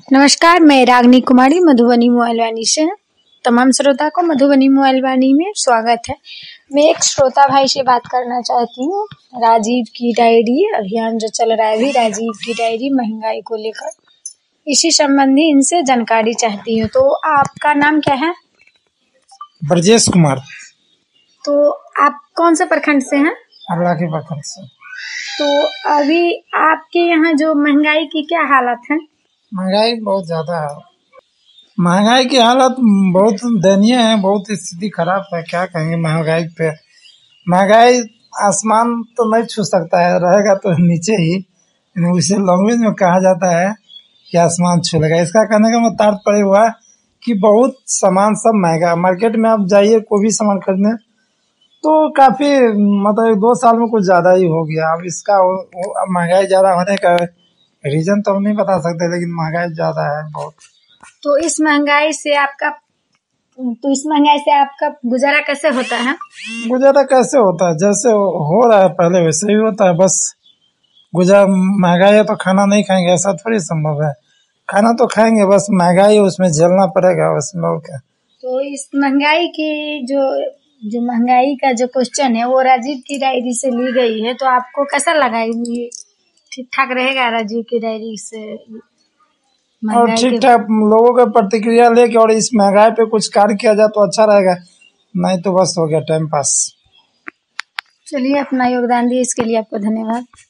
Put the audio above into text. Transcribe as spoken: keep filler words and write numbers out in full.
नमस्कार, मैं रागनी कुमारी मधुबनी मोबाइल वाणी से तमाम श्रोता को मधुबनी मोबाइल वाणी में स्वागत है। मैं एक श्रोता भाई से बात करना चाहती हूँ। राजीव की डायरी अभियान जो चल रहा है अभी, राजीव की डायरी महंगाई को लेकर, इसी संबंधी इनसे जानकारी चाहती हूँ। तो आपका नाम क्या है? ब्रजेश कुमार। तो आप कौन से प्रखंड से हैं? अगला के प्रखंड से। तो अभी आपके यहाँ जो महंगाई की क्या हालत है? महंगाई बहुत ज्यादा है। महंगाई की हालत बहुत दयनीय है, बहुत स्थिति खराब है। क्या कहेंगे महंगाई पे। महंगाई आसमान तो नहीं छू सकता है, रहेगा तो नीचे ही। उसे लैंग्वेज में कहा जाता है कि आसमान छू लेगा। इसका कहने का मतलब तात्पर्य हुआ कि बहुत सामान सब महंगा। मार्केट में आप जाइए कोई भी सामान खरीदने तो काफी मतलब दो साल में कुछ ज्यादा ही हो गया। अब इसका महंगाई ज्यादा होने का रीजन तो हम नहीं बता सकते, लेकिन महंगाई ज्यादा है बहुत। तो इस महंगाई से आपका तो इस महंगाई से आपका गुजारा कैसे होता है? गुजारा कैसे होता है? जैसे हो रहा है पहले वैसे ही होता है। बस गुजारा, महंगाई है तो खाना नहीं खाएंगे ऐसा थोड़ी संभव है। खाना तो खाएंगे, बस महंगाई उसमें झेलना पड़ेगा उसमें और क्या। तो इस महंगाई की जो जो महंगाई का जो क्वेश्चन है वो राजीव की डायरी से ली गई है, तो आपको कैसा लगा? ये ठीक ठाक रहेगा राजीव की डायरी से? और ठीक ठाक लोगों का प्रतिक्रिया लेके और इस महंगाई पे कुछ कार्य किया जाए तो अच्छा रहेगा, नहीं तो बस हो गया टाइम पास। चलिए, अपना योगदान दिए इसके लिए आपको धन्यवाद।